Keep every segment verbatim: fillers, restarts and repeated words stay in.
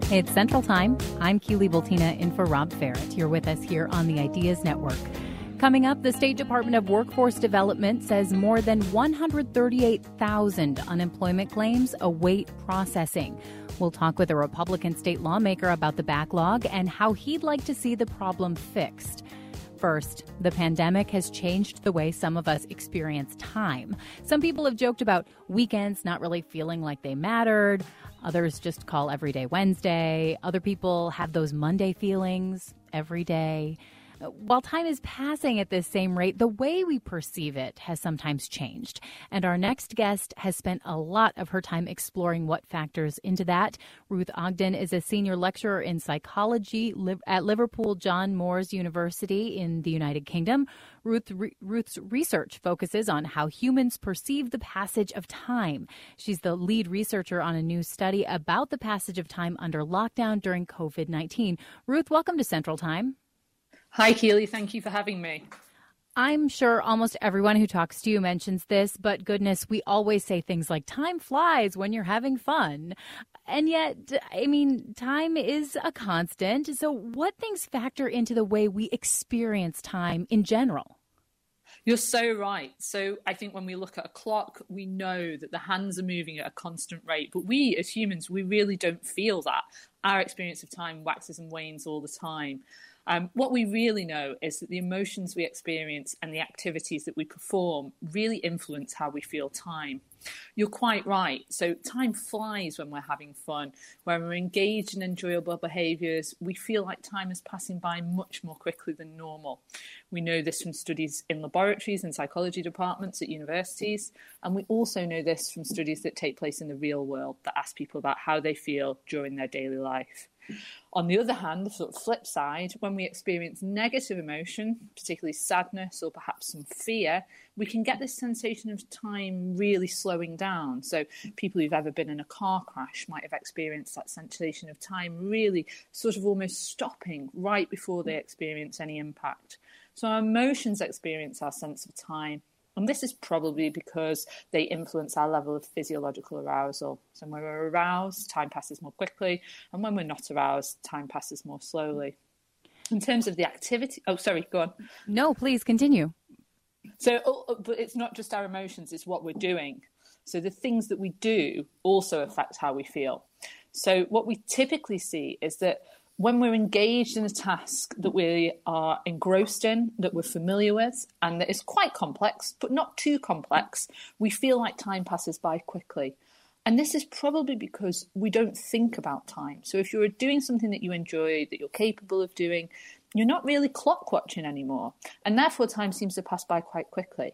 It's Central Time. I'm Keely Bultina in for Rob Ferret. You're with us here on the Ideas Network. Coming up, the State Department of Workforce Development says more than one hundred thirty-eight thousand unemployment claims await processing. We'll talk with a Republican state lawmaker about the backlog and how he'd like to see the problem fixed. First, the pandemic has changed the way some of us experience time. Some people have joked about weekends not really feeling like they mattered. Others just call every day Wednesday. Other people have those Monday feelings every day. While time is passing at this same rate, the way we perceive it has sometimes changed. And our next guest has spent a lot of her time exploring what factors into that. Ruth Ogden is a senior lecturer in psychology at Liverpool John Moores University in the United Kingdom. Ruth, re, Ruth's research focuses on how humans perceive the passage of time. She's the lead researcher on a new study about the passage of time under lockdown during covid nineteen. Ruth, welcome to Central Time. Hi, Keely. Thank you for having me. I'm sure almost everyone who talks to you mentions this, but goodness, we always say things like time flies when you're having fun. And yet, I mean, time is a constant. So what things factor into the way we experience time in general? You're so right. So I think when we look at a clock, we know that the hands are moving at a constant rate. But we as humans, we really don't feel that. Our experience of time waxes and wanes all the time. Um, what we really know is that the emotions we experience and the activities that we perform really influence how we feel time. You're quite right. So time flies when we're having fun. When we're engaged in enjoyable behaviours, we feel like time is passing by much more quickly than normal. We know this from studies in laboratories and psychology departments at universities. And we also know this from studies that take place in the real world that ask people about how they feel during their daily life. On the other hand, the sort of flip side, when we experience negative emotion, particularly sadness or perhaps some fear, we can get this sensation of time really slowing down. So people who've ever been in a car crash might have experienced that sensation of time really sort of almost stopping right before they experience any impact. So our emotions experience our sense of time. And this is probably because they influence our level of physiological arousal. So when we're aroused, time passes more quickly. And when we're not aroused, time passes more slowly. In terms of the activity... Oh, sorry, go on. No, please continue. So, but it's not just our emotions, it's what we're doing. So the things that we do also affect how we feel. So what we typically see is that when we're engaged in a task that we are engrossed in, that we're familiar with, and that is quite complex, but not too complex, we feel like time passes by quickly. And this is probably because we don't think about time. So if you're doing something that you enjoy, that you're capable of doing, you're not really clock watching anymore. And therefore, time seems to pass by quite quickly.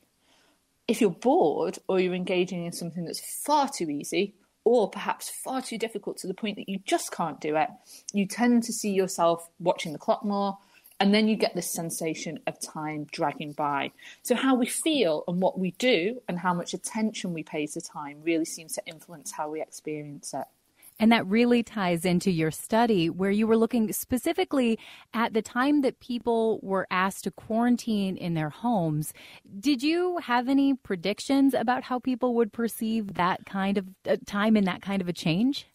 If you're bored or you're engaging in something that's far too easy, or perhaps far too difficult to the point that you just can't do it, you tend to see yourself watching the clock more, and then you get this sensation of time dragging by. So how we feel and what we do and how much attention we pay to time really seems to influence how we experience it. And that really ties into your study where you were looking specifically at the time that people were asked to quarantine in their homes. Did you have any predictions about how people would perceive that kind of uh, time in that kind of a change?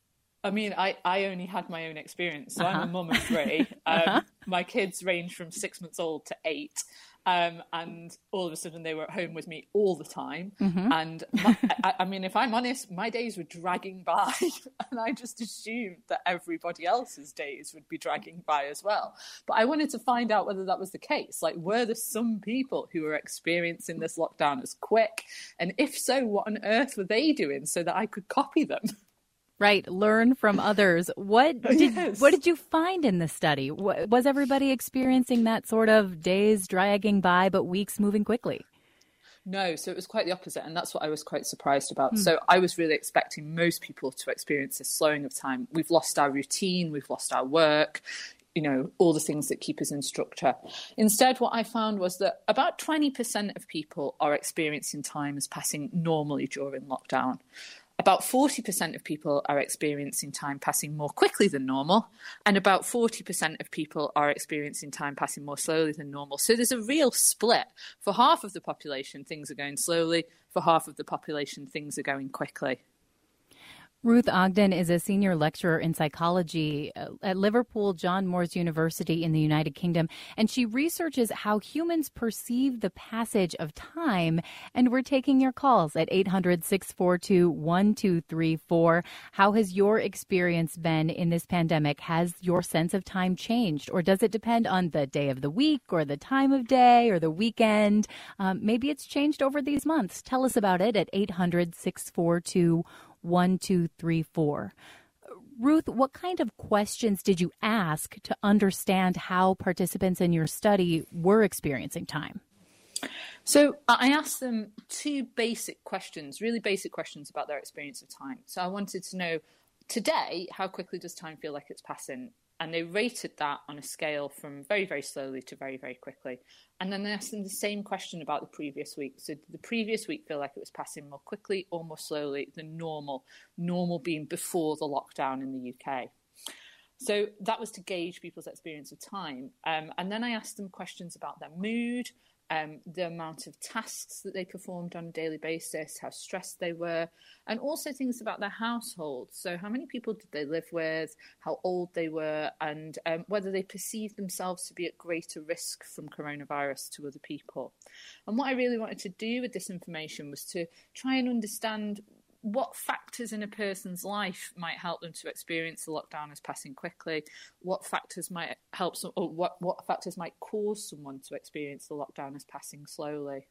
I mean, I, I only had my own experience. So uh-huh. I'm a mum of three. Um, uh-huh. My kids range from six months old to eight. Um, and all of a sudden they were at home with me all the time. Mm-hmm. And my, I, I mean, if I'm honest, my days were dragging by and I just assumed that everybody else's days would be dragging by as well. But I wanted to find out whether that was the case. Like, were there some people who were experiencing this lockdown as quick? And if so, what on earth were they doing so that I could copy them? Right. Learn from others. What did yes. what did you find in the study? Was everybody experiencing that sort of days dragging by, but weeks moving quickly? No, so it was quite the opposite. And that's what I was quite surprised about. Hmm. So I was really expecting most people to experience this slowing of time. We've lost our routine. We've lost our work. You know, all the things that keep us in structure. Instead, what I found was that about twenty percent of people are experiencing time as passing normally during lockdown. About forty percent of people are experiencing time passing more quickly than normal, and about forty percent of people are experiencing time passing more slowly than normal. So there's a real split. For half of the population, things are going slowly. For half of the population, things are going quickly. Ruth Ogden is a senior lecturer in psychology at Liverpool John Moores University in the United Kingdom, and she researches how humans perceive the passage of time. And we're taking your calls at eight hundred, six four two, one two three four. How has your experience been in this pandemic? Has your sense of time changed, or does it depend on the day of the week or the time of day or the weekend? Um, maybe it's changed over these months. Tell us about it at eight hundred, six four two, one two three four. Ruth, what kind of questions did you ask to understand how participants in your study were experiencing time? So I asked them two basic questions, really basic questions about their experience of time. So I wanted to know, today, how quickly does time feel like it's passing? And they rated that on a scale from very, very slowly to very, very quickly. And then I asked them the same question about the previous week. So did the previous week feel like it was passing more quickly or more slowly than normal? Normal being before the lockdown in the U K. So that was to gauge people's experience of time. Um, and then I asked them questions about their mood, um, the amount of tasks that they performed on a daily basis, how stressed they were, and also things about their household. So how many people did they live with, how old they were, and um, whether they perceived themselves to be at greater risk from coronavirus to other people. And what I really wanted to do with this information was to try and understand what factors in a person's life might help them to experience the lockdown as passing quickly, what factors might help some, or what, what factors might cause someone to experience the lockdown as passing slowly.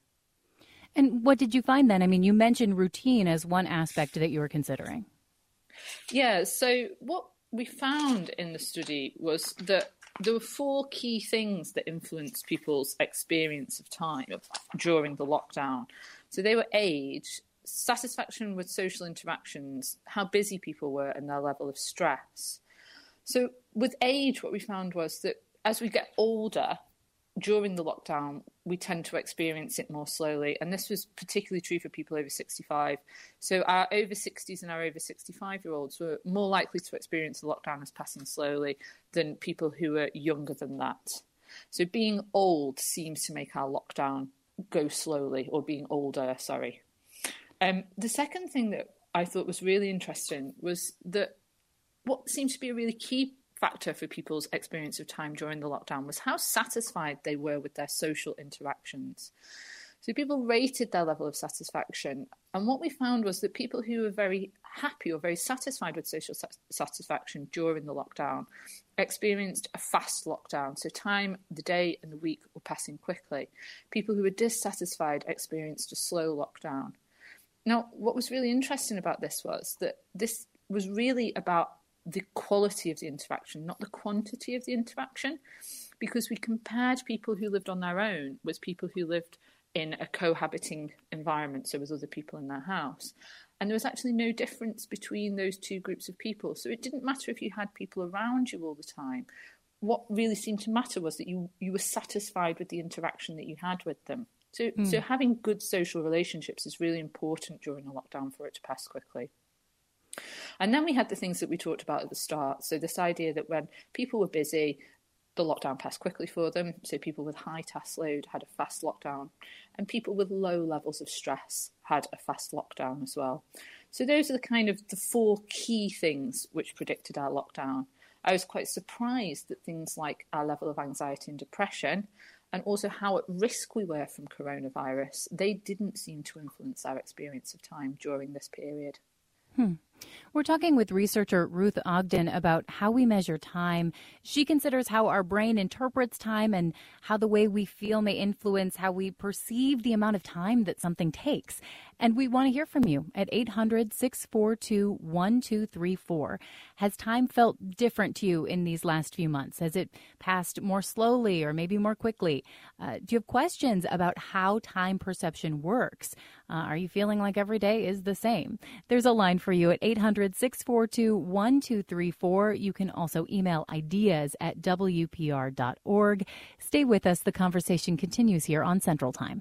And what did you find then? I mean, you mentioned routine as one aspect that you were considering. Yeah, so what we found in the study was that there were four key things that influenced people's experience of time during the lockdown. So they were age, satisfaction with social interactions, how busy people were, and their level of stress. So with age, what we found was that as we get older, during the lockdown, we tend to experience it more slowly. And this was particularly true for people over sixty-five. So our over sixties and our over sixty-five-year-olds were more likely to experience the lockdown as passing slowly than people who are younger than that. So being old seems to make our lockdown go slowly, or being older, sorry. Um, the second thing that I thought was really interesting was that what seems to be a really key factor for people's experience of time during the lockdown was how satisfied they were with their social interactions. So people rated their level of satisfaction. And what we found was that people who were very happy or very satisfied with social satisfaction during the lockdown experienced a fast lockdown. So time, the day and the week were passing quickly. People who were dissatisfied experienced a slow lockdown. Now, what was really interesting about this was that this was really about the quality of the interaction, not the quantity of the interaction, because we compared people who lived on their own with people who lived in a cohabiting environment, so with other people in their house. And there was actually no difference between those two groups of people. So it didn't matter if you had people around you all the time. What really seemed to matter was that you, you were satisfied with the interaction that you had with them. So, mm. so having good social relationships is really important during a lockdown for it to pass quickly. And then we had the things that we talked about at the start. So this idea that when people were busy, the lockdown passed quickly for them. So people with high task load had a fast lockdown, and people with low levels of stress had a fast lockdown as well. So those are the kind of the four key things which predicted our lockdown. I was quite surprised that things like our level of anxiety and depression, and also how at risk we were from coronavirus, they didn't seem to influence our experience of time during this period. Hmm. We're talking with researcher Ruth Ogden about how we measure time. She considers how our brain interprets time and how the way we feel may influence how we perceive the amount of time that something takes. And we want to hear from you at eight hundred, six four two, one two three four. Has time felt different to you in these last few months? Has it passed more slowly or maybe more quickly? Uh, do you have questions about how time perception works? Uh, are you feeling like every day is the same? There's a line for you at eight hundred, six four two, one two three four. You can also email ideas at W P R dot org. Stay with us. The conversation continues here on Central Time.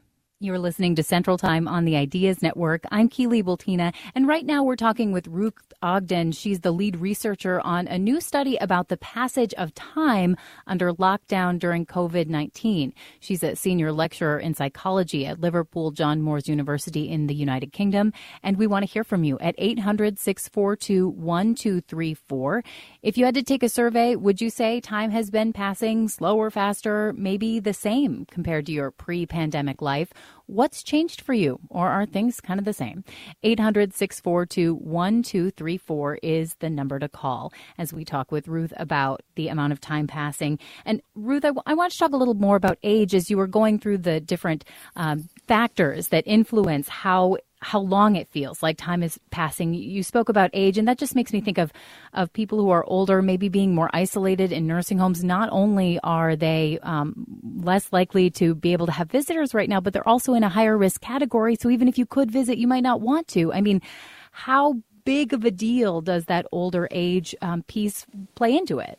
You're listening to Central Time on the Ideas Network. I'm Keely Bultina, and right now we're talking with Ruth Ogden. She's the lead researcher on a new study about the passage of time under lockdown during covid nineteen. She's a senior lecturer in psychology at Liverpool John Moores University in the United Kingdom, and we want to hear from you at eight hundred, six four two, one two three four. If you had to take a survey, would you say time has been passing slower, faster, maybe the same compared to your pre-pandemic life? What's changed for you, or are things kind of the same? eight hundred, six four two, one two three four is the number to call as we talk with Ruth about the amount of time passing. And Ruth, I, w- I want to talk a little more about age as you were going through the different um, factors that influence how how long it feels like time is passing. You spoke about age, and that just makes me think of, of people who are older, maybe being more isolated in nursing homes. Not only are they um, less likely to be able to have visitors right now, but they're also in a higher risk category. So even if you could visit, you might not want to. I mean, how big of a deal does that older age um, piece play into it?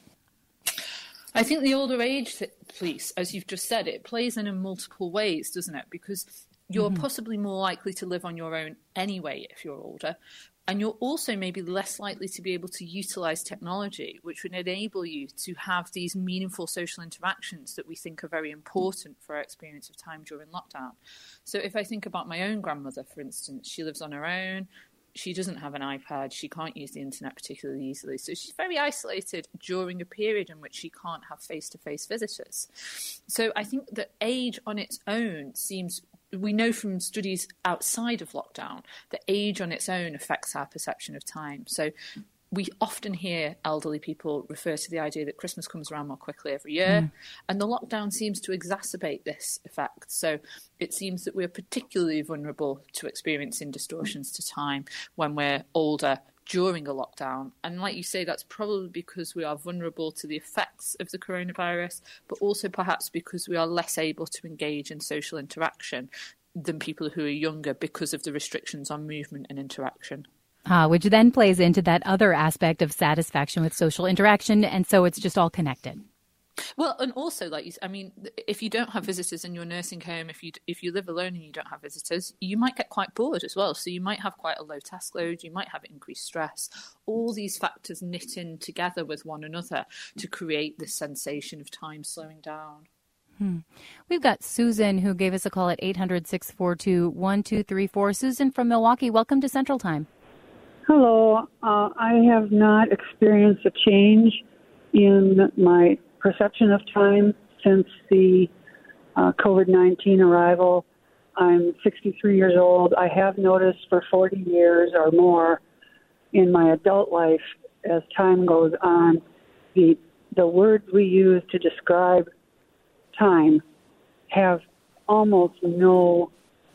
I think the older age piece, as you've just said, it plays in in multiple ways, doesn't it? Because you're mm-hmm. possibly more likely to live on your own anyway if you're older. And you're also maybe less likely to be able to utilize technology, which would enable you to have these meaningful social interactions that we think are very important for our experience of time during lockdown. So if I think about my own grandmother, for instance, she lives on her own. She doesn't have an iPad. She can't use the internet particularly easily. So she's very isolated during a period in which she can't have face-to-face visitors. So I think that age on its own seems... We know from studies outside of lockdown that age on its own affects our perception of time. So we often hear elderly people refer to the idea that Christmas comes around more quickly every year, mm. and the lockdown seems to exacerbate this effect. So it seems that we're particularly vulnerable to experiencing distortions to time when we're older during a lockdown. And like you say, that's probably because we are vulnerable to the effects of the coronavirus, but also perhaps because we are less able to engage in social interaction than people who are younger because of the restrictions on movement and interaction. Uh, which then plays into that other aspect of satisfaction with social interaction. And so it's just all connected. Well, and also, like you, I mean, if you don't have visitors in your nursing home, if you if you live alone and you don't have visitors, you might get quite bored as well. So you might have quite a low task load. You might have increased stress. All these factors knit in together with one another to create this sensation of time slowing down. Hmm. We've got Susan who gave us a call at eight hundred, six four two, one two three four. Susan from Milwaukee, welcome to Central Time. Hello. Uh, I have not experienced a change in my perception of time since the uh, covid nineteen arrival. I'm sixty-three years old. I have noticed for forty years or more in my adult life, as time goes on, the the words we use to describe time have almost no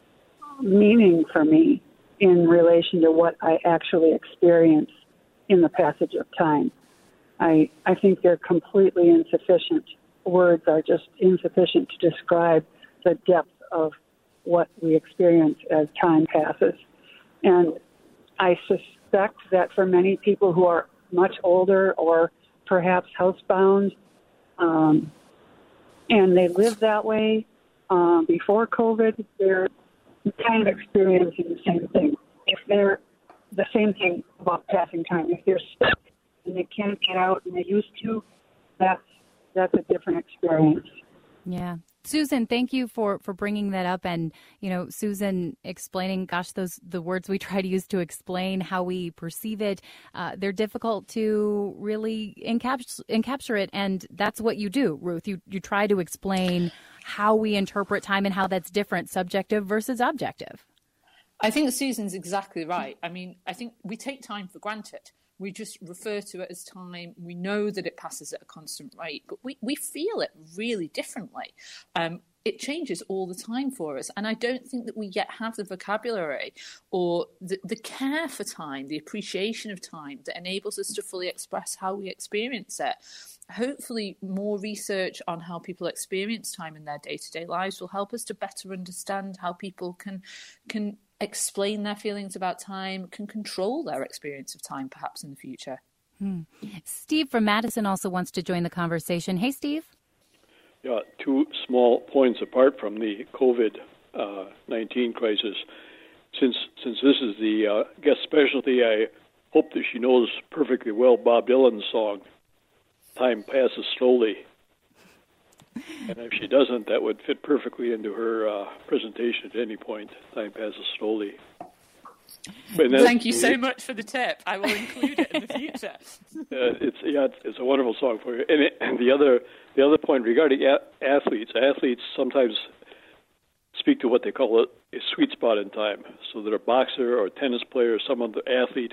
meaning for me in relation to what I actually experience in the passage of time. I, I think they're completely insufficient. Words are just insufficient to describe the depth of what we experience as time passes. And I suspect that for many people who are much older or perhaps housebound, um, and they live that way uh, before COVID, they're kind of experiencing the same thing. If they're the same thing about passing time, if they're stuck and they can't get out and they used to, that's that's a different experience. Yeah. Susan, thank you for, for bringing that up. And, you know, Susan explaining, gosh, those the words we try to use to explain how we perceive it, uh, they're difficult to really encaps- encapsulate. And that's what you do, Ruth. You, you try to explain how we interpret time and how that's different, subjective versus objective. I think Susan's exactly right. I mean, I think we take time for granted. We just refer to it as time. We know that it passes at a constant rate, but we, we feel it really differently. Um, it changes all the time for us. And I don't think that we yet have the vocabulary or the, the care for time, the appreciation of time that enables us to fully express how we experience it. Hopefully, more research on how people experience time in their day-to-day lives will help us to better understand how people can can explain their feelings about time, can control their experience of time perhaps in the future. Hmm. Steve from Madison also wants to join the conversation. Hey, Steve. Yeah, two small points apart from the COVID nineteen crisis. Since since this is the uh, guest specialty, I hope that she knows perfectly well Bob Dylan's song, "Time Passes Slowly." And if she doesn't, that would fit perfectly into her uh, presentation at any point. Time passes slowly. Thank you so much for the tip. I will include it in the future. uh, it's yeah, it's, it's a wonderful song for you. And, it, and the other the other point regarding a- athletes, athletes sometimes speak to what they call a, a sweet spot in time. So that a boxer or a tennis player, or some other athlete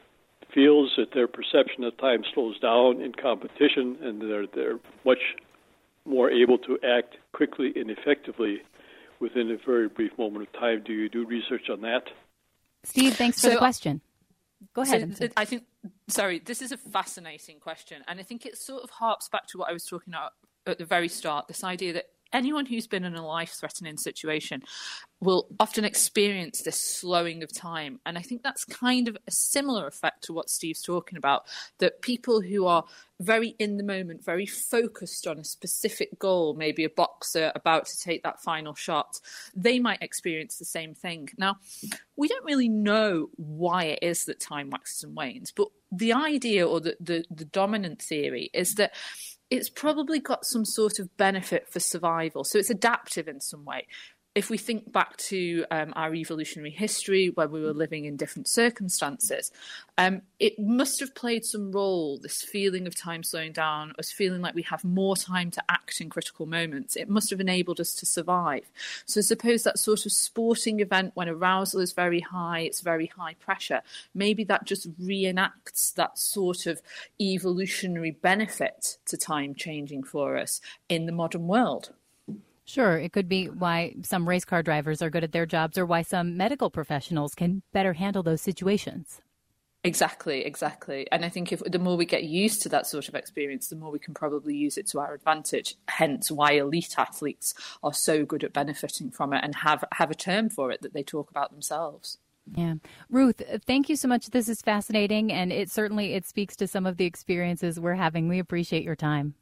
feels that their perception of time slows down in competition, and they're they're much more able to act quickly and effectively within a very brief moment of time. Do you do research on that? Steve, thanks for so, the question. Go ahead. So, I think, sorry, this is a fascinating question. And I think it sort of harps back to what I was talking about at the very start, this idea that anyone who's been in a life-threatening situation will often experience this slowing of time. And I think that's kind of a similar effect to what Steve's talking about, that people who are very in the moment, very focused on a specific goal, maybe a boxer about to take that final shot, they might experience the same thing. Now, we don't really know why it is that time waxes and wanes, but the idea or the, the, the dominant theory is that it's probably got some sort of benefit for survival. So it's adaptive in some way. If we think back to um, our evolutionary history, where we were living in different circumstances, um, it must have played some role, this feeling of time slowing down, us feeling like we have more time to act in critical moments. It must have enabled us to survive. So suppose that sort of sporting event when arousal is very high, it's very high pressure, maybe that just reenacts that sort of evolutionary benefit to time changing for us in the modern world. Sure, it could be why some race car drivers are good at their jobs or why some medical professionals can better handle those situations. Exactly, exactly. And I think if the more we get used to that sort of experience, the more we can probably use it to our advantage. Hence why elite athletes are so good at benefiting from it and have, have a term for it that they talk about themselves. Yeah. Ruth, thank you so much. This is fascinating, and it certainly it speaks to some of the experiences we're having. We appreciate your time.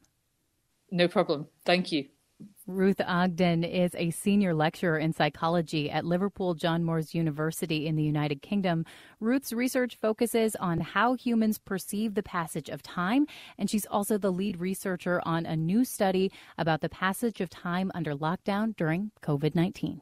No problem. Thank you. Ruth Ogden is a senior lecturer in psychology at Liverpool John Moores University in the United Kingdom. Ruth's research focuses on how humans perceive the passage of time, and she's also the lead researcher on a new study about the passage of time under lockdown during covid nineteen.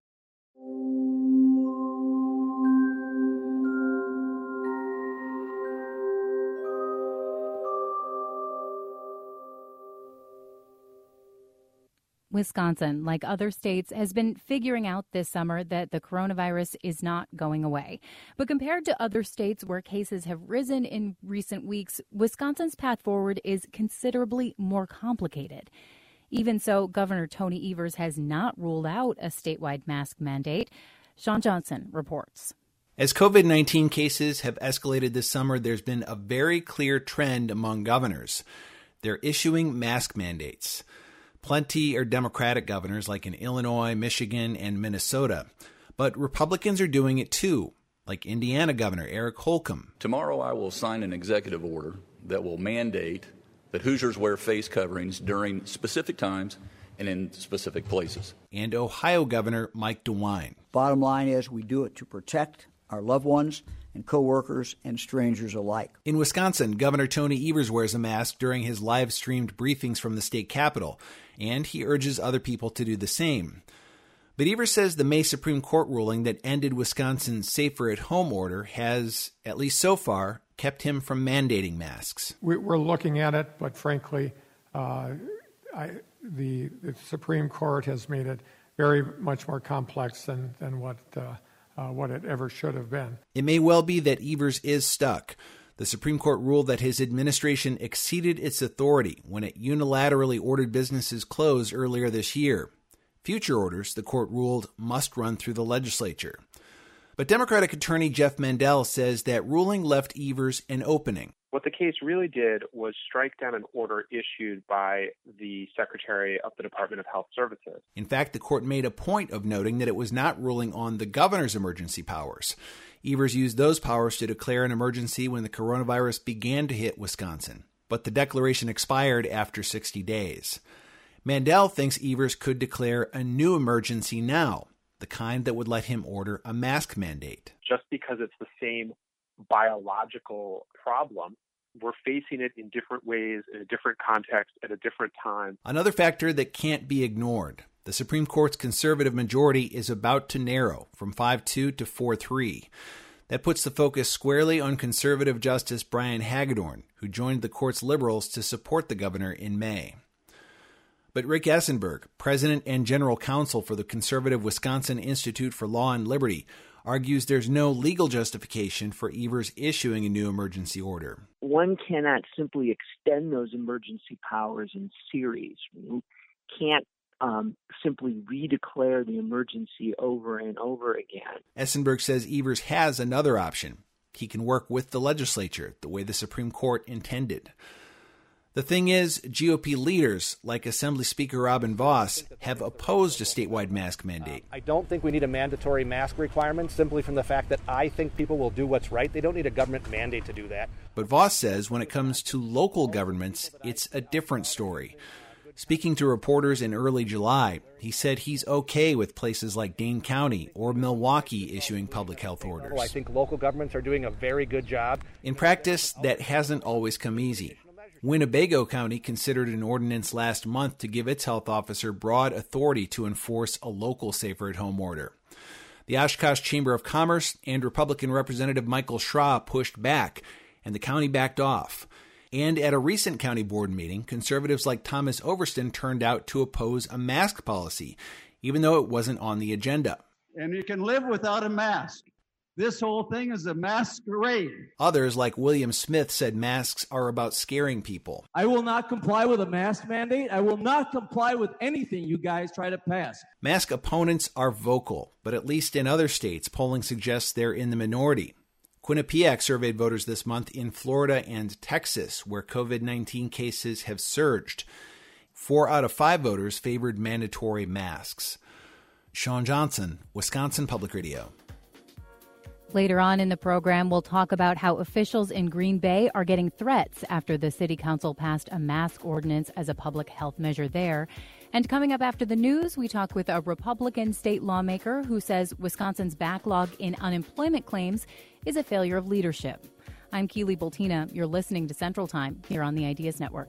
Wisconsin, like other states, has been figuring out this summer that the coronavirus is not going away. But compared to other states where cases have risen in recent weeks, Wisconsin's path forward is considerably more complicated. Even so, Governor Tony Evers has not ruled out a statewide mask mandate. Sean Johnson reports. As covid nineteen cases have escalated this summer, there's been a very clear trend among governors. They're issuing mask mandates. Plenty are Democratic governors like in Illinois, Michigan, and Minnesota. But Republicans are doing it too, like Indiana Governor Eric Holcomb. Tomorrow I will sign an executive order that will mandate that Hoosiers wear face coverings during specific times and in specific places. And Ohio Governor Mike DeWine. Bottom line is we do it to protect our loved ones and coworkers and strangers alike. In Wisconsin, Governor Tony Evers wears a mask during his live-streamed briefings from the state capitol, and he urges other people to do the same. But Evers says the May Supreme Court ruling that ended Wisconsin's safer-at-home order has, at least so far, kept him from mandating masks. We're looking at it, but frankly, uh, I, the, the Supreme Court has made it very much more complex than, than what uh, uh, what it ever should have been. It may well be that Evers is stuck. The Supreme Court ruled that his administration exceeded its authority when it unilaterally ordered businesses closed earlier this year. Future orders, the court ruled, must run through the legislature. But Democratic attorney Jeff Mandel says that ruling left Evers an opening. What the case really did was strike down an order issued by the Secretary of the Department of Health Services. In fact, the court made a point of noting that it was not ruling on the governor's emergency powers. Evers used those powers to declare an emergency when the coronavirus began to hit Wisconsin, but the declaration expired after sixty days. Mandel thinks Evers could declare a new emergency now, the kind that would let him order a mask mandate. Just because it's the same biological problem, we're facing it in different ways, in a different context, at a different time. Another factor that can't be ignored. The Supreme Court's conservative majority is about to narrow from five two to four three. That puts the focus squarely on conservative Justice Brian Hagedorn, who joined the court's liberals to support the governor in May. But Rick Essenberg, president and general counsel for the conservative Wisconsin Institute for Law and Liberty, argues there's no legal justification for Evers issuing a new emergency order. One cannot simply extend those emergency powers in series. You can't um, simply redeclare the emergency over and over again. Essenberg says Evers has another option. He can work with the legislature the way the Supreme Court intended. The thing is, G O P leaders, like Assembly Speaker Robin Vos, have opposed a statewide mask mandate. I don't think we need a mandatory mask requirement simply from the fact that I think people will do what's right. They don't need a government mandate to do that. But Vos says when it comes to local governments, it's a different story. Speaking to reporters in early July, he said he's okay with places like Dane County or Milwaukee issuing public health orders. I think local governments are doing a very good job. In practice, that hasn't always come easy. Winnebago County considered an ordinance last month to give its health officer broad authority to enforce a local safer-at-home order. The Oshkosh Chamber of Commerce and Republican Representative Michael Schra pushed back, and the county backed off. And at a recent county board meeting, conservatives like Thomas Overston turned out to oppose a mask policy, even though it wasn't on the agenda. And you can live without a mask. This whole thing is a masquerade. Others, like William Smith, said masks are about scaring people. I will not comply with a mask mandate. I will not comply with anything you guys try to pass. Mask opponents are vocal, but at least in other states, polling suggests they're in the minority. Quinnipiac surveyed voters this month in Florida and Texas, where covid nineteen cases have surged. Four out of five voters favored mandatory masks. Sean Johnson, Wisconsin Public Radio. Later on in the program, we'll talk about how officials in Green Bay are getting threats after the city council passed a mask ordinance as a public health measure there. And coming up after the news, we talk with a Republican state lawmaker who says Wisconsin's backlog in unemployment claims is a failure of leadership. I'm Keely Boltina. You're listening to Central Time here on the Ideas Network.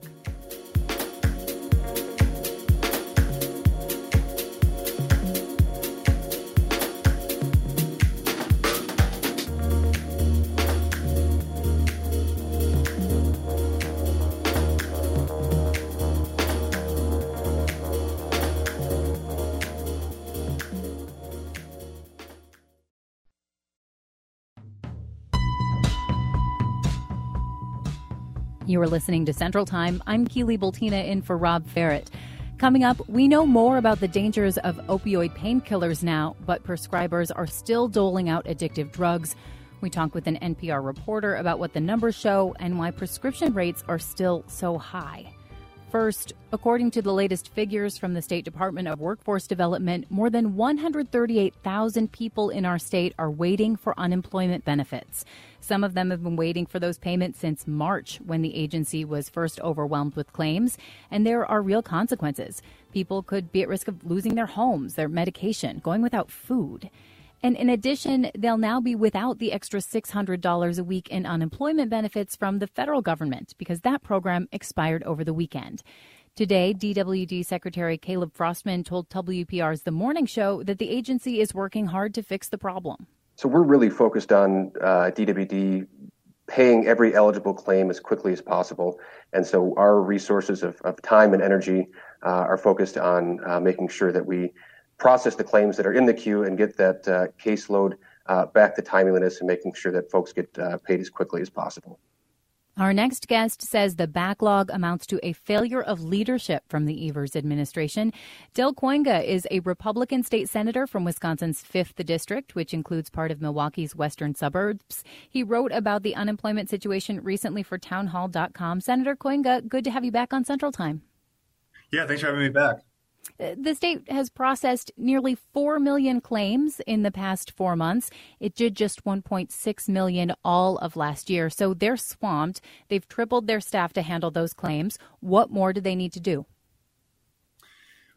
You are listening to Central Time. I'm Keely Boltina in for Rob Ferret. Coming up, we know more about the dangers of opioid painkillers now, but prescribers are still doling out addictive drugs. We talk with an N P R reporter about what the numbers show and why prescription rates are still so high. First, according to the latest figures from the State Department of Workforce Development, more than one hundred thirty-eight thousand people in our state are waiting for unemployment benefits. Some of them have been waiting for those payments since March, when the agency was first overwhelmed with claims, and there are real consequences. People could be at risk of losing their homes, their medication, going without food. And in addition, they'll now be without the extra six hundred dollars a week in unemployment benefits from the federal government because that program expired over the weekend. Today, D W D Secretary Caleb Frostman told W P R's The Morning Show that the agency is working hard to fix the problem. So we're really focused on uh, D W D paying every eligible claim as quickly as possible. And so our resources of, of time and energy uh, are focused on uh, making sure that we process the claims that are in the queue and get that uh, caseload uh, back to timeliness and making sure that folks get uh, paid as quickly as possible. Our next guest says the backlog amounts to a failure of leadership from the Evers administration. Del Cuenga is a Republican state senator from Wisconsin's fifth District, which includes part of Milwaukee's western suburbs. He wrote about the unemployment situation recently for townhall dot com. Senator Cuenga, good to have you back on Central Time. Yeah, thanks for having me back. The state has processed nearly four million claims in the past four months. It did just one point six million all of last year. So they're swamped. They've tripled their staff to handle those claims. What more do they need to do?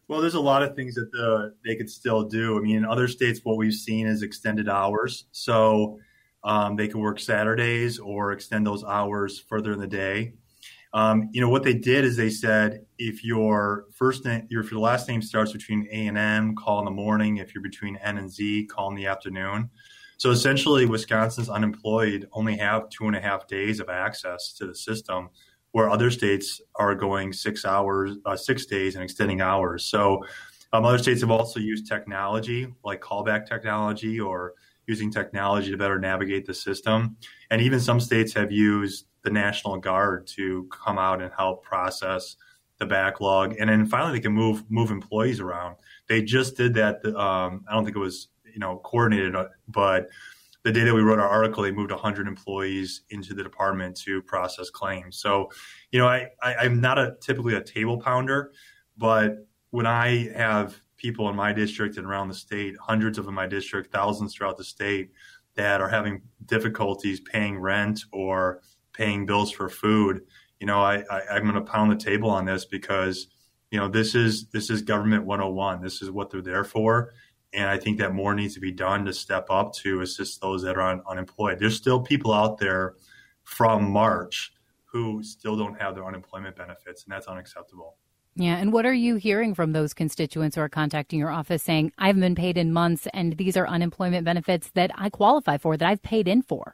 Well, there's a lot of things that the, they could still do. I mean, in other states, what we've seen is extended hours. So um, they can work Saturdays or extend those hours further in the day. Um, you know, what they did is they said if your first name, your, if your last name starts between A and M, call in the morning. If you're between N and Z, call in the afternoon. So essentially, Wisconsin's unemployed only have two and a half days of access to the system, where other states are going six hours, uh, six days and extending hours. So um, other states have also used technology, like callback technology, or using technology to better navigate the system. And even some states have used the National Guard to come out and help process the backlog. And then finally, they can move move employees around. They just did that. Um, I don't think it was you know coordinated, but the day that we wrote our article, they moved one hundred employees into the department to process claims. So, you know, I, I, I'm not a typically a table pounder, but when I have people in my district and around the state, hundreds of in my district, thousands throughout the state, that are having difficulties paying rent or paying bills for food, you know, I, I, I'm going to pound the table on this because, you know, this is this is government one oh one. This is what they're there for. And I think that more needs to be done to step up to assist those that are un- unemployed. There's still people out there from March who still don't have their unemployment benefits, and that's unacceptable. Yeah. And what are you hearing from those constituents who are contacting your office saying, I haven't been paid in months and these are unemployment benefits that I qualify for, that I've paid in for?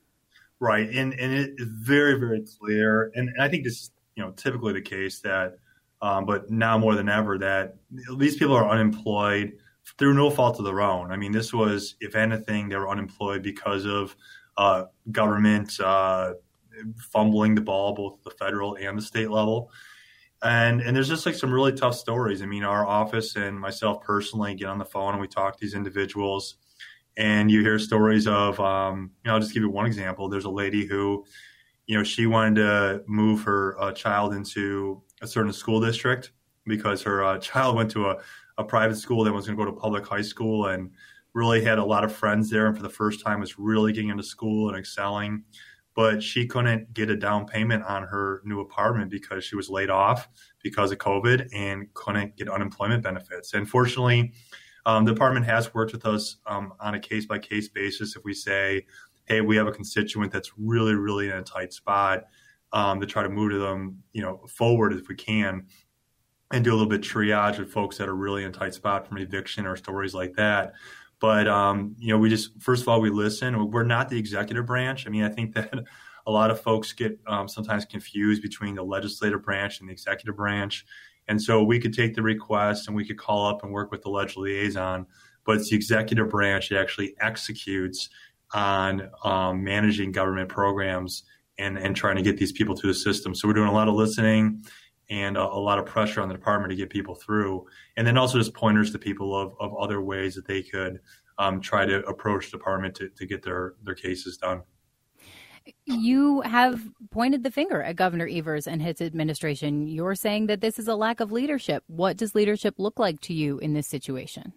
Right. And and it is very, very clear. And I think this is, you know, typically the case that, um, but now more than ever, that these people are unemployed through no fault of their own. I mean, this was, if anything, they were unemployed because of uh, government uh, fumbling the ball, both at the federal and the state level. And and there's just like some really tough stories. I mean, our office and myself personally get on the phone and we talk to these individuals, and you hear stories of, um, you know, I'll just give you one example. There's a lady who, you know, she wanted to move her uh, child into a certain school district because her uh, child went to a, a private school that was going to go to public high school and really had a lot of friends there. And for the first time was really getting into school and excelling. But she couldn't get a down payment on her new apartment because she was laid off because of COVID and couldn't get unemployment benefits. And fortunately, um, the department has worked with us um, on a case-by-case basis. If we say, hey, we have a constituent that's really, really in a tight spot, um, to try to move to them, you know, forward if we can, and do a little bit of triage with folks that are really in a tight spot from eviction or stories like that. But, um, you know, we just, first of all, we listen. We're not the executive branch. I mean, I think that a lot of folks get um, sometimes confused between the legislative branch and the executive branch. And so we could take the request and we could call up and work with the legislative liaison, but it's the executive branch that actually executes on um, managing government programs and, and trying to get these people through the system. So we're doing a lot of listening and a, a lot of pressure on the department to get people through. And then also just pointers to people of, of other ways that they could um, try to approach the department to, to get their, their cases done. You have pointed the finger at Governor Evers and his administration. You're saying that this is a lack of leadership. What does leadership look like to you in this situation?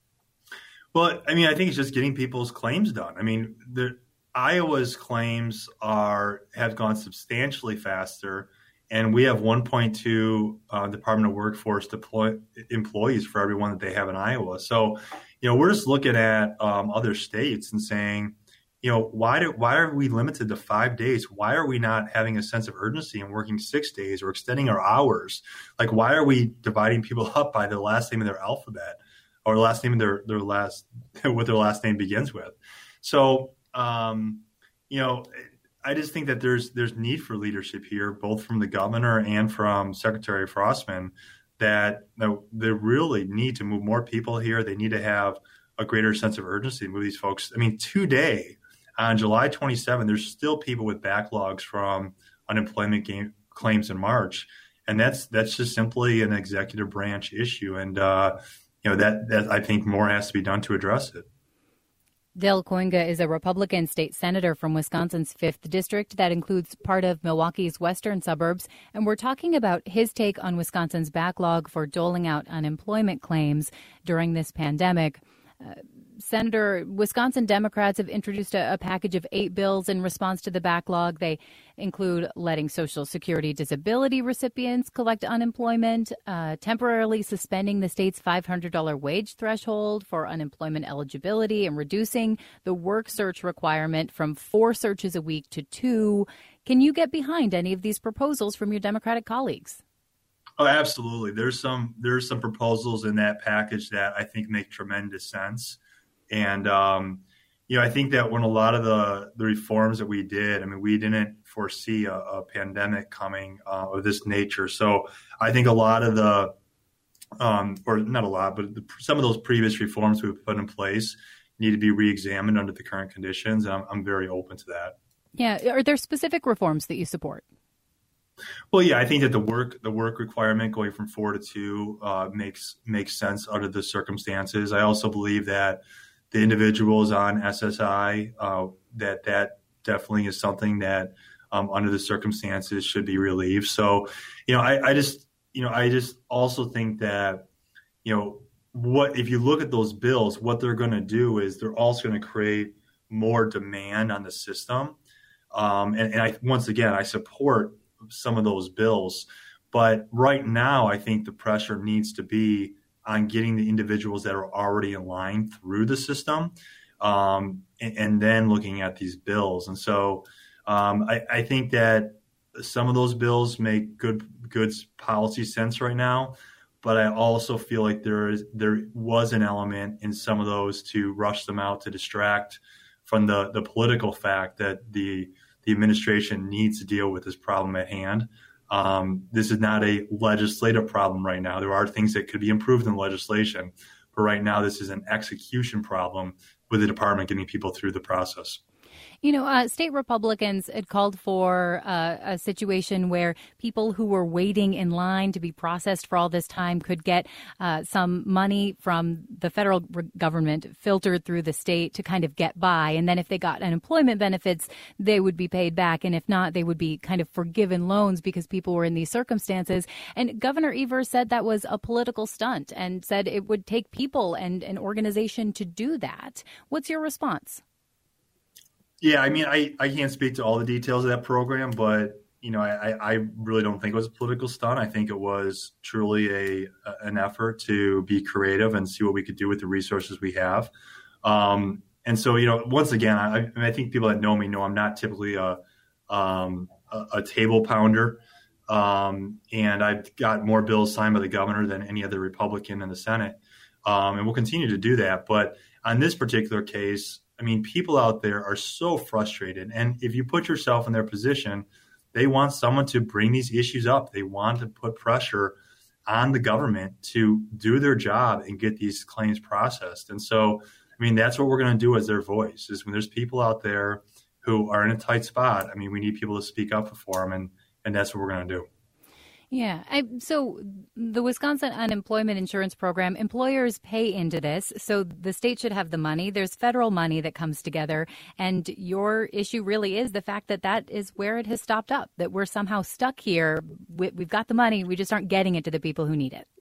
Well, I mean, I think it's just getting people's claims done. I mean, the Iowa's claims are have gone substantially faster, and we have one point two uh, Department of Workforce deploy, employees for everyone that they have in Iowa. So, you know, we're just looking at um, other states and saying, you know, why do why are we limited to five days? Why are we not having a sense of urgency and working six days or extending our hours? Like, why are we dividing people up by the last name of their alphabet or the last name of their their last what their last name begins with? So, um, you know, I just think that there's there's need for leadership here, both from the governor and from Secretary Frostman, that you know, they really need to move more people here. They need to have a greater sense of urgency to move these folks. I mean, today, on July twenty-seventh, there's still people with backlogs from unemployment game, claims in March, and that's that's just simply an executive branch issue. And uh, you know that that I think more has to be done to address it. Dale Kooyenga is a Republican state senator from Wisconsin's fifth District that includes part of Milwaukee's western suburbs, and we're talking about his take on Wisconsin's backlog for doling out unemployment claims during this pandemic. Uh, Senator, Wisconsin Democrats have introduced a, a package of eight bills in response to the backlog. They include letting Social Security disability recipients collect unemployment, uh, temporarily suspending the state's five hundred dollars wage threshold for unemployment eligibility, and reducing the work search requirement from four searches a week to two. Can you get behind any of these proposals from your Democratic colleagues? Oh, absolutely. There's some there's some proposals in that package that I think make tremendous sense. And, um, you know, I think that when a lot of the, the reforms that we did, I mean, we didn't foresee a, a pandemic coming uh, of this nature. So I think a lot of the, um, or not a lot, but the, some of those previous reforms we've put in place need to be reexamined under the current conditions. And I'm, I'm very open to that. Yeah. Are there specific reforms that you support? Well, yeah, I think that the work the work requirement going from four to two uh, makes makes sense under the circumstances. I also believe that the individuals on S S I, uh, that that definitely is something that um, under the circumstances should be relieved. So, you know, I, I just you know I just also think that you know what if you look at those bills, what they're going to do is they're also going to create more demand on the system. Um, and, and I once again I support some of those bills. But right now, I think the pressure needs to be on getting the individuals that are already in line through the system, um, and, and then looking at these bills. And so um, I, I think that some of those bills make good good policy sense right now. But I also feel like there is there was an element in some of those to rush them out to distract from the, the political fact that the the administration needs to deal with this problem at hand. Um, this is not a legislative problem right now. There are things that could be improved in legislation, but right now this is an execution problem with the department getting people through the process. You know, uh, state Republicans had called for uh, a situation where people who were waiting in line to be processed for all this time could get uh, some money from the federal government filtered through the state to kind of get by. And then if they got unemployment benefits, they would be paid back. And if not, they would be kind of forgiven loans because people were in these circumstances. And Governor Evers said that was a political stunt and said it would take people and an organization to do that. What's your response? Yeah, I mean, I, I can't speak to all the details of that program, but, you know, I, I really don't think it was a political stunt. I think it was truly a an effort to be creative and see what we could do with the resources we have. Um, and so, you know, once again, I, I think people that know me know I'm not typically a, um, a, a table pounder. Um, and I've got more bills signed by the governor than any other Republican in the Senate. Um, and we'll continue to do that. But on this particular case, I mean, people out there are so frustrated. And if you put yourself in their position, they want someone to bring these issues up. They want to put pressure on the government to do their job and get these claims processed. And so, I mean, that's what we're going to do as their voice, is when there's people out there who are in a tight spot, I mean, we need people to speak up for them, and, and that's what we're going to do. Yeah. I, so the Wisconsin Unemployment Insurance Program, employers pay into this, so the state should have the money. There's federal money that comes together. And your issue really is the fact that that is where it has stopped up, that we're somehow stuck here. We, we've got the money. We just aren't getting it to the people who need it.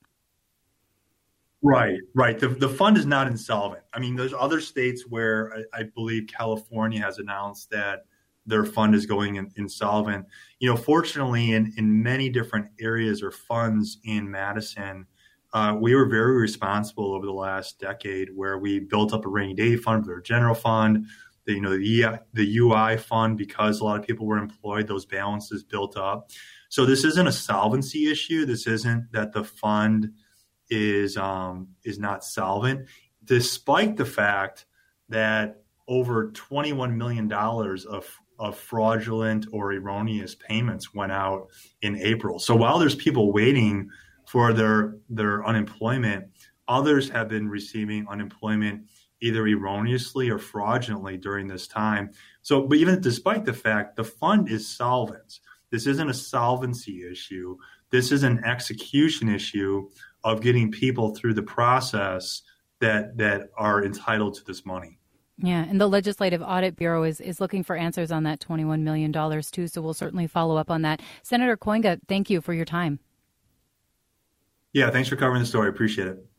Right, right. The the fund is not insolvent. I mean, there's other states where I, I believe California has announced that their fund is going in, insolvent. You know, fortunately, in, in many different areas or funds in Madison, uh, we were very responsible over the last decade, where we built up a rainy day fund, their general fund, the, you know, the, the U I fund, because a lot of people were employed, those balances built up. So this isn't a solvency issue. This isn't that the fund is um, is not solvent, despite the fact that over twenty-one million dollars of of fraudulent or erroneous payments went out in April. So while there's people waiting for their their unemployment, others have been receiving unemployment either erroneously or fraudulently during this time. So, but even despite the fact the fund is solvent, this isn't a solvency issue. This is an execution issue of getting people through the process that that are entitled to this money. Yeah, and the Legislative Audit Bureau is, is looking for answers on that twenty-one million dollars, too, so we'll certainly follow up on that. Senator Koinga, thank you for your time. Yeah, thanks for covering the story. Appreciate it.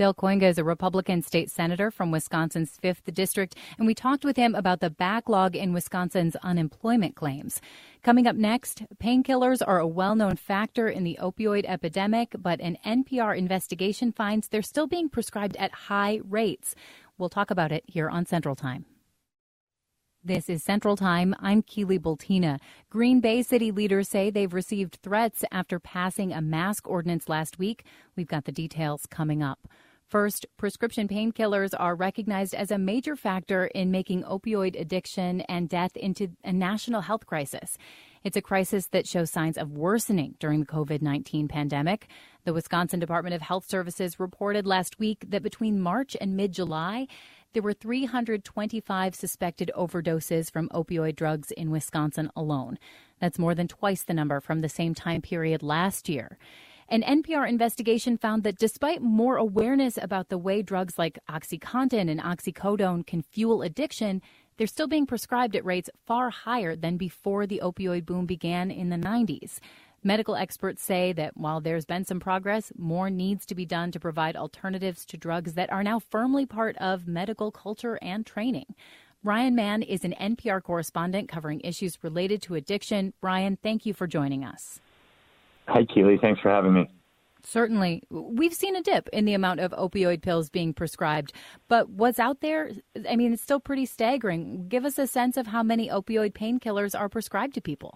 Phil Koinga is a Republican state senator from Wisconsin's fifth District, and we talked with him about the backlog in Wisconsin's unemployment claims. Coming up next, painkillers are a well-known factor in the opioid epidemic, but an N P R investigation finds they're still being prescribed at high rates. We'll talk about it here on Central Time. This is Central Time. I'm Keely Bultina. Green Bay city leaders say they've received threats after passing a mask ordinance last week. We've got the details coming up. First, prescription painkillers are recognized as a major factor in making opioid addiction and death into a national health crisis. It's a crisis that shows signs of worsening during the covid nineteen pandemic. The Wisconsin Department of Health Services reported last week that between March and mid-July, there were three hundred twenty-five suspected overdoses from opioid drugs in Wisconsin alone. That's more than twice the number from the same time period last year. An N P R investigation found that despite more awareness about the way drugs like OxyContin and oxycodone can fuel addiction, they're still being prescribed at rates far higher than before the opioid boom began in the nineties. Medical experts say that while there's been some progress, more needs to be done to provide alternatives to drugs that are now firmly part of medical culture and training. Brian Mann is an N P R correspondent covering issues related to addiction. Brian, thank you for joining us. Hi, Keely. Thanks for having me. Certainly. We've seen a dip in the amount of opioid pills being prescribed, but what's out there, I mean, it's still pretty staggering. Give us a sense of how many opioid painkillers are prescribed to people.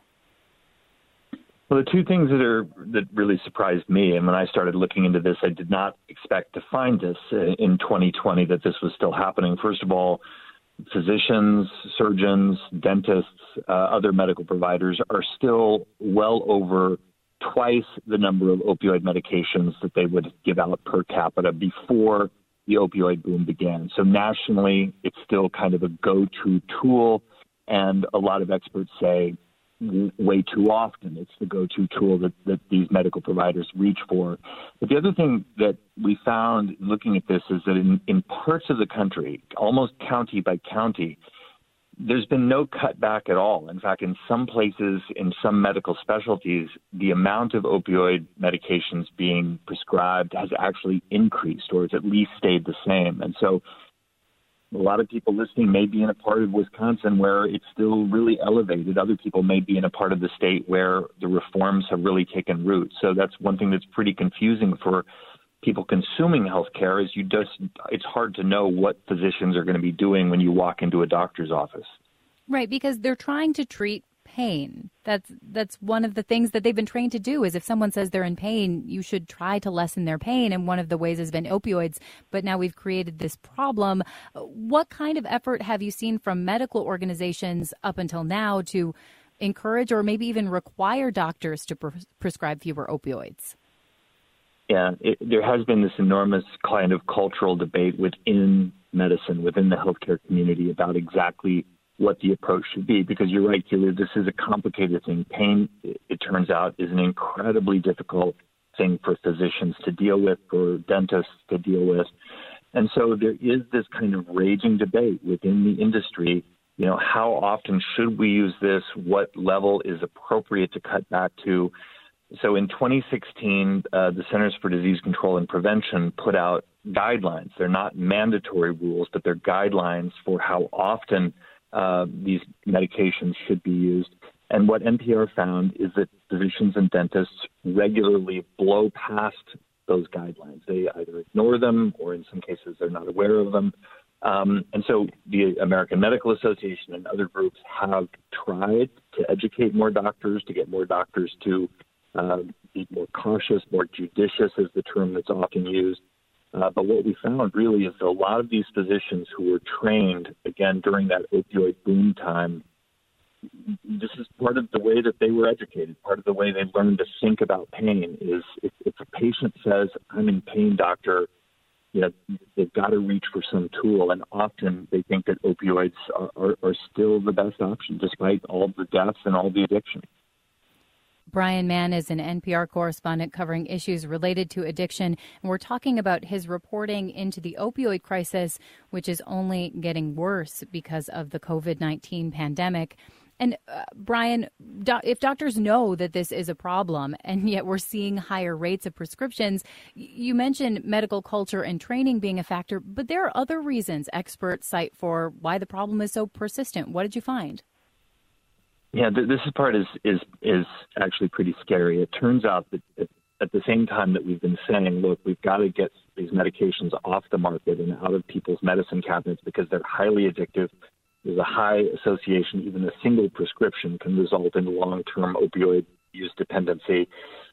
Well, the two things that are that really surprised me, and when I started looking into this, I did not expect to find this in twenty twenty, that this was still happening. First of all, physicians, surgeons, dentists, uh, other medical providers are still well over twice the number of opioid medications that they would give out per capita before the opioid boom began. So nationally, it's still kind of a go-to tool, and a lot of experts say way too often it's the go-to tool that, that these medical providers reach for. But the other thing that we found looking at this is that in, in parts of the country, almost county by county, there's been no cutback at all. In fact, in some places, in some medical specialties, the amount of opioid medications being prescribed has actually increased, or it's at least stayed the same. And so a lot of people listening may be in a part of Wisconsin where it's still really elevated. Other people may be in a part of the state where the reforms have really taken root. So that's one thing that's pretty confusing for people consuming health care, is you just, it's hard to know what physicians are going to be doing when you walk into a doctor's office. Right, because they're trying to treat pain. That's that's one of the things that they've been trained to do, is if someone says they're in pain, you should try to lessen their pain. And one of the ways has been opioids. But now we've created this problem. What kind of effort have you seen from medical organizations up until now to encourage or maybe even require doctors to pre- prescribe fewer opioids? Yeah, it, there has been this enormous kind of cultural debate within medicine, within the healthcare community, about exactly what the approach should be. Because you're right, Keely, this is a complicated thing. Pain, it, it turns out, is an incredibly difficult thing for physicians to deal with, for dentists to deal with. And so there is this kind of raging debate within the industry. You know, how often should we use this? What level is appropriate to cut back to? So in twenty sixteen, uh, the Centers for Disease Control and Prevention put out guidelines. They're not mandatory rules, but they're guidelines for how often uh, these medications should be used. And what N P R found is that physicians and dentists regularly blow past those guidelines. They either ignore them, or in some cases they're not aware of them. Um, and so the American Medical Association and other groups have tried to educate more doctors, to get more doctors to Uh, be more cautious, more judicious is the term that's often used. Uh, but what we found really is that a lot of these physicians who were trained, again, during that opioid boom time, this is part of the way that they were educated, part of the way they learned to think about pain is if, if a patient says, I'm in pain, doctor, you know, they've got to reach for some tool. And often they think that opioids are, are, are still the best option, despite all the deaths and all the addiction. Brian Mann is an N P R correspondent covering issues related to addiction. And we're talking about his reporting into the opioid crisis, which is only getting worse because of the covid nineteen pandemic. And uh, Brian, do- if doctors know that this is a problem and yet we're seeing higher rates of prescriptions, you mentioned medical culture and training being a factor, but there are other reasons experts cite for why the problem is so persistent. What did you find? Yeah, th- this part is, is, is actually pretty scary. It turns out that it, at the same time that we've been saying, look, we've got to get these medications off the market and out of people's medicine cabinets because they're highly addictive. There's a high association. Even a single prescription can result in long-term opioid use dependency.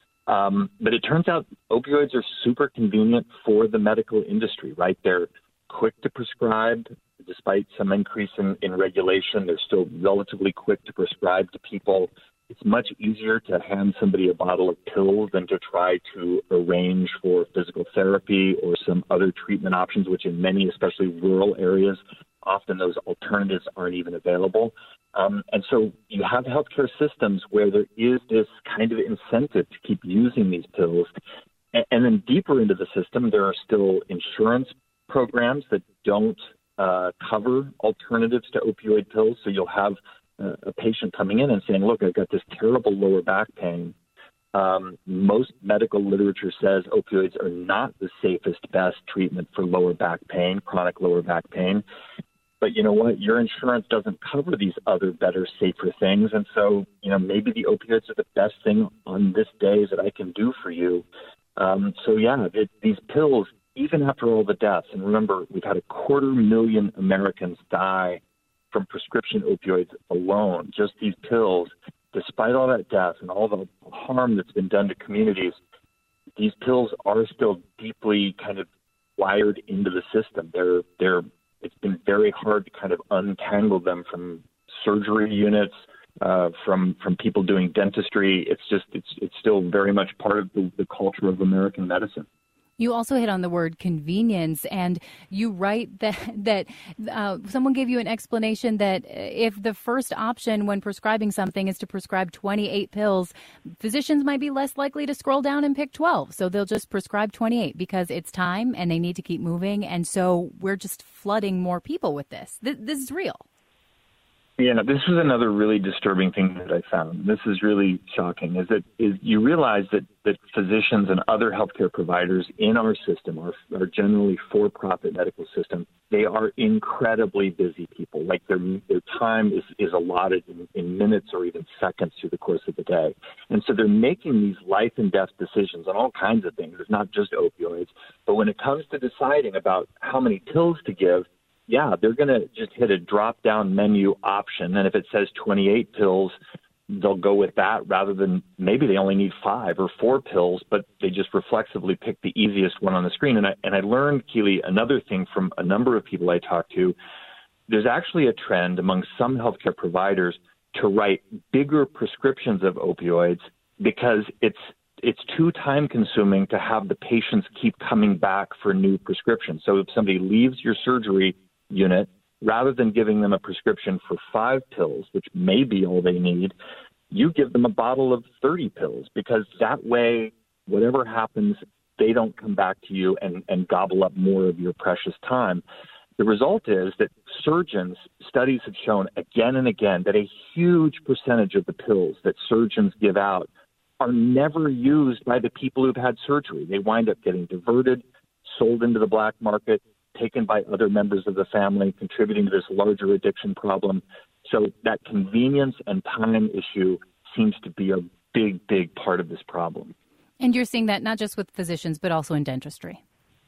Um, but it turns out opioids are super convenient for the medical industry, right? They're quick to prescribe. Despite some increase in, in regulation, they're still relatively quick to prescribe to people. It's much easier to hand somebody a bottle of pills than to try to arrange for physical therapy or some other treatment options, which in many, especially rural areas, often those alternatives aren't even available. Um, and so you have healthcare systems where there is this kind of incentive to keep using these pills. And, and then deeper into the system, there are still insurance programs that don't uh, cover alternatives to opioid pills. So you'll have uh, a patient coming in and saying, look, I've got this terrible lower back pain. Um, most medical literature says opioids are not the safest, best treatment for lower back pain, chronic lower back pain. But you know what? Your insurance doesn't cover these other better, safer things. And so, you know, maybe the opioids are the best thing on this day that I can do for you. Um, so, yeah, it, these pills, even after all the deaths, and remember, we've had a quarter million Americans die from prescription opioids alone, just these pills. Despite all that death and all the harm that's been done to communities, these pills are still deeply kind of wired into the system. They're, they're, it's been very hard to kind of untangle them from surgery units, uh, from from people doing dentistry. It's just, it's it's still very much part of the, the culture of American medicine. You also hit on the word convenience, and you write that that uh, someone gave you an explanation that if the first option when prescribing something is to prescribe twenty-eight pills, physicians might be less likely to scroll down and pick twelve. So they'll just prescribe twenty-eight because it's time and they need to keep moving. And so we're just flooding more people with this. This, this is real. Yeah, this was another really disturbing thing that I found. This is really shocking, is that is you realize that, that physicians and other healthcare providers in our system, our, our generally for-profit medical system, they are incredibly busy people. Like their, their time is, is allotted in, in minutes or even seconds through the course of the day. And so they're making these life and death decisions on all kinds of things. It's not just opioids. But when it comes to deciding about how many pills to give, yeah, they're going to just hit a drop-down menu option. And if it says twenty-eight pills, they'll go with that rather than maybe they only need five or four pills, but they just reflexively pick the easiest one on the screen. And I, and I learned, Keely, another thing from a number of people I talked to. There's actually a trend among some healthcare providers to write bigger prescriptions of opioids because it's it's too time-consuming to have the patients keep coming back for new prescriptions. So if somebody leaves your surgery unit, rather than giving them a prescription for five pills, which may be all they need, you give them a bottle of thirty pills because that way, whatever happens, they don't come back to you and, and gobble up more of your precious time. The result is that surgeons, studies have shown again and again that a huge percentage of the pills that surgeons give out are never used by the people who've had surgery. They wind up getting diverted, sold into the black market, taken by other members of the family, contributing to this larger addiction problem. So that convenience and time issue seems to be a big, big part of this problem. And you're seeing that not just with physicians, but also in dentistry.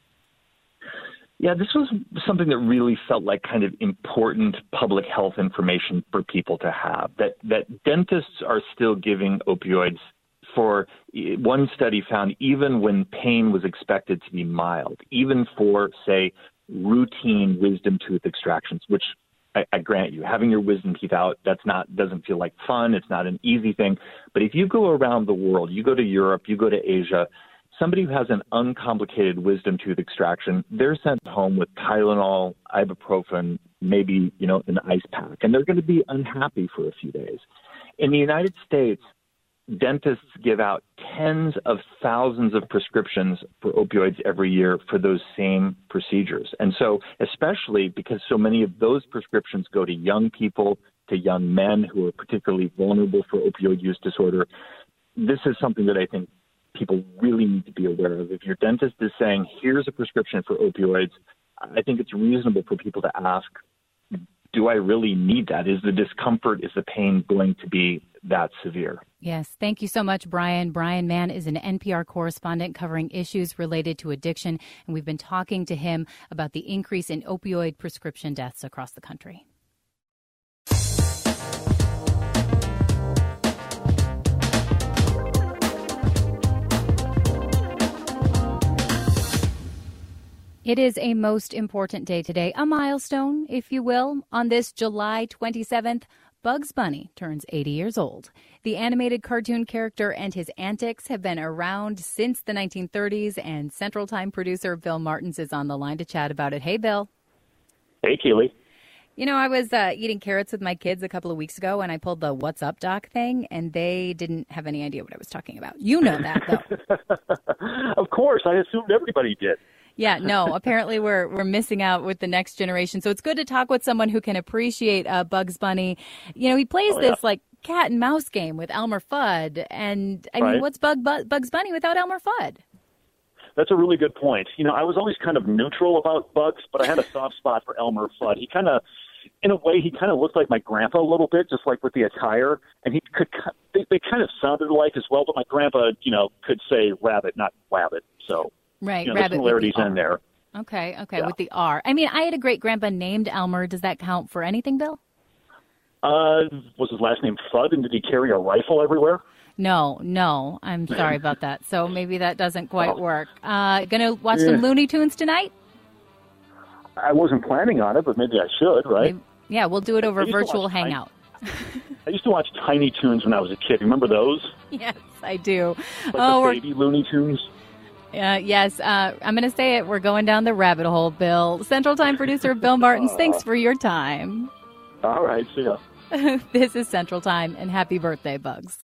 Yeah, this was something that really felt like kind of important public health information for people to have, that, that dentists are still giving opioids for, one study found, even when pain was expected to be mild, even for, say, routine wisdom tooth extractions, which I, I grant you, having your wisdom teeth out, that's not, doesn't feel like fun. It's not an easy thing. But if you go around the world, you go to Europe, you go to Asia, somebody who has an uncomplicated wisdom tooth extraction, they're sent home with Tylenol, ibuprofen, maybe, you know, an ice pack, and they're going to be unhappy for a few days. In the United States, dentists give out tens of thousands of prescriptions for opioids every year for those same procedures. And so, especially because so many of those prescriptions go to young people, to young men who are particularly vulnerable for opioid use disorder. This is something that I think people really need to be aware of. If your dentist is saying, here's a prescription for opioids, I think it's reasonable for people to ask, do I really need that? Is the discomfort, is the pain going to be that severe? Yes. Thank you so much, Brian. Brian Mann is an N P R correspondent covering issues related to addiction, and we've been talking to him about the increase in opioid prescription deaths across the country. It is a most important day today, a milestone, if you will. On this July twenty-seventh, Bugs Bunny turns eighty years old. The animated cartoon character and his antics have been around since the nineteen thirties, and Central Time producer Bill Martins is on the line to chat about it. Hey, Bill. Hey, Keely. You know, I was uh, eating carrots with my kids a couple of weeks ago, and I pulled the What's Up Doc thing, and they didn't have any idea what I was talking about. You know that, though. Of course. I assumed everybody did. Yeah, no, apparently we're we're missing out with the next generation. So it's good to talk with someone who can appreciate uh, Bugs Bunny. You know, he plays oh, yeah. this like cat and mouse game with Elmer Fudd. And I right. mean, what's Bug, Bug, Bugs Bunny without Elmer Fudd? That's a really good point. You know, I was always kind of neutral about Bugs, but I had a soft spot for Elmer Fudd. He kind of, in a way, he kind of looked like my grandpa a little bit, just like with the attire. And he could, they, they kind of sounded alike as well, but my grandpa, you know, could say rabbit, not wabbit. So. Right, you know, rabbit. the similarities the in there. Okay, okay, yeah. with the R. I mean, I had a great grandpa named Elmer. Does that count for anything, Bill? Uh, was his last name Fudd, and did he carry a rifle everywhere? No, no. I'm sorry about that. So maybe that doesn't quite oh. work. Uh, gonna watch yeah. some Looney Tunes tonight? I wasn't planning on it, but maybe I should, right? Maybe, yeah, we'll do it over virtual hangout. I used to watch Tiny Toons when I was a kid. Remember those? Yes, I do. Like oh, the we're... baby Looney Tunes. Uh, yes, uh, I'm going to say it. We're going down the rabbit hole, Bill. Central Time producer Bill Martins, uh, thanks for your time. All right, see ya. This is Central Time, and happy birthday, Bugs.